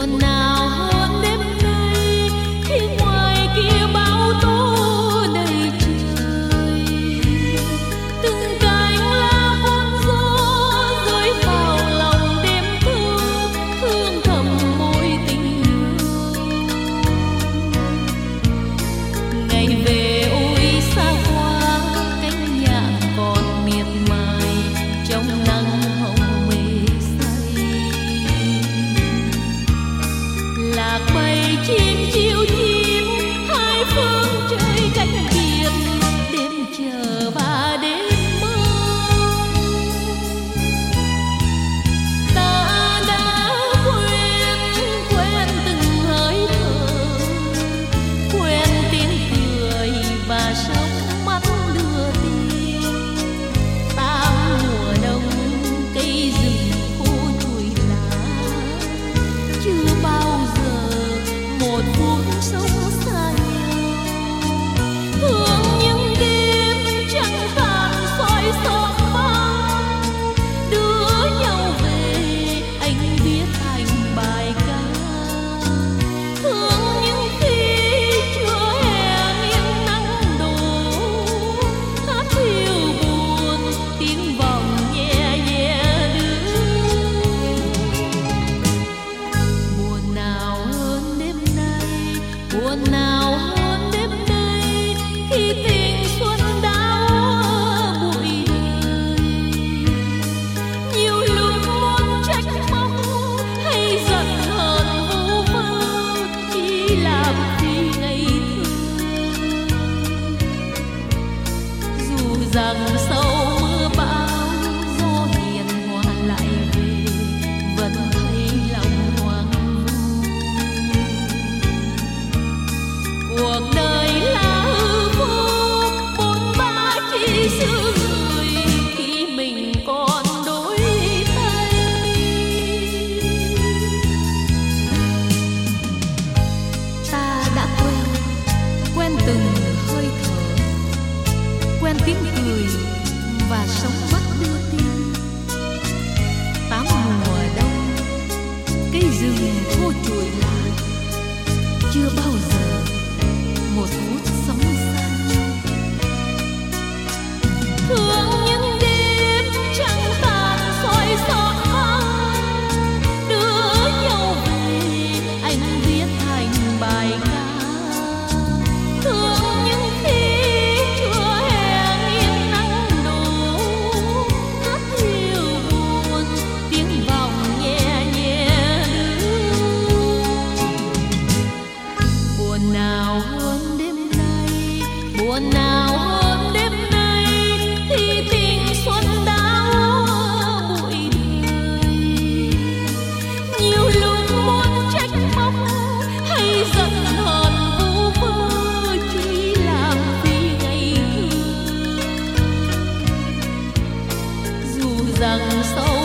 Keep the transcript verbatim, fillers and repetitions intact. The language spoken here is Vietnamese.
buồn nào hơn đêm nay khi ngoài kia bão tố đầy trời. Từng cánh lá buồn gió rơi vào lòng đêm thơ, thương thầm mối tình yêu. Ngày về ôi xa quá, cánh nhạn còn miệt mài trong nắng hồng mê say. Lạc bay chim chiêu chim hai phương trời cách biệt, đêm chờ và đêm mong. Ta đã quên quên từng hơi thở, quên tiếng cười và sóng mắt đưa tin. Tám mùa đông cây rừng khô trụi lá, chưa bao giờ một phút sống xa nhau. Thương những đêm trăng tàn soi giọt mắt, đưa nhau về anh viết thành bài ca. Thương những khi chưa hè nghiêng nắng đổ, hát thiêu buồn tiếng vọng nhẹ nhẹ đưa. Buồn nào hơn đêm nay, buồn nào hơn đêm nay khi tình xuân đã bụi đời. Nhiều lúc muốn trách móc hay giận hờn vu vơ, chỉ làm vì ngày thương. Dù rằng sau mưa bão gió hiền hòa lại về, vẫn thấy lòng hoang vu. Cuộc đời là hư vô, bốn ba chỉ giữ người khi mình còn đôi tay. Ta đã quen, quen từng hơi thở, quen tiếng cười và sóng mắt đưa tin. Tám mùa đông cây rừng khô trụi lá, chưa bao giờ một phút sống xa nhau. Thương những đêm trăng tàn soi giọt mắt, đưa nhau về anh viết thành bài ca. Thương những khi chưa hè nghiêng nắng đổ, hát hiu buồn tiếng vọng nhẹ nhẹ đưa. Buồn nào hơn đêm nay, buồn nào hơn đêm nay khi tình xuân đã bụi đời. Nhiều lúc muốn trách móc hay giận hờn vu vơ, chỉ làm vì ngày thương. Dù rằng sau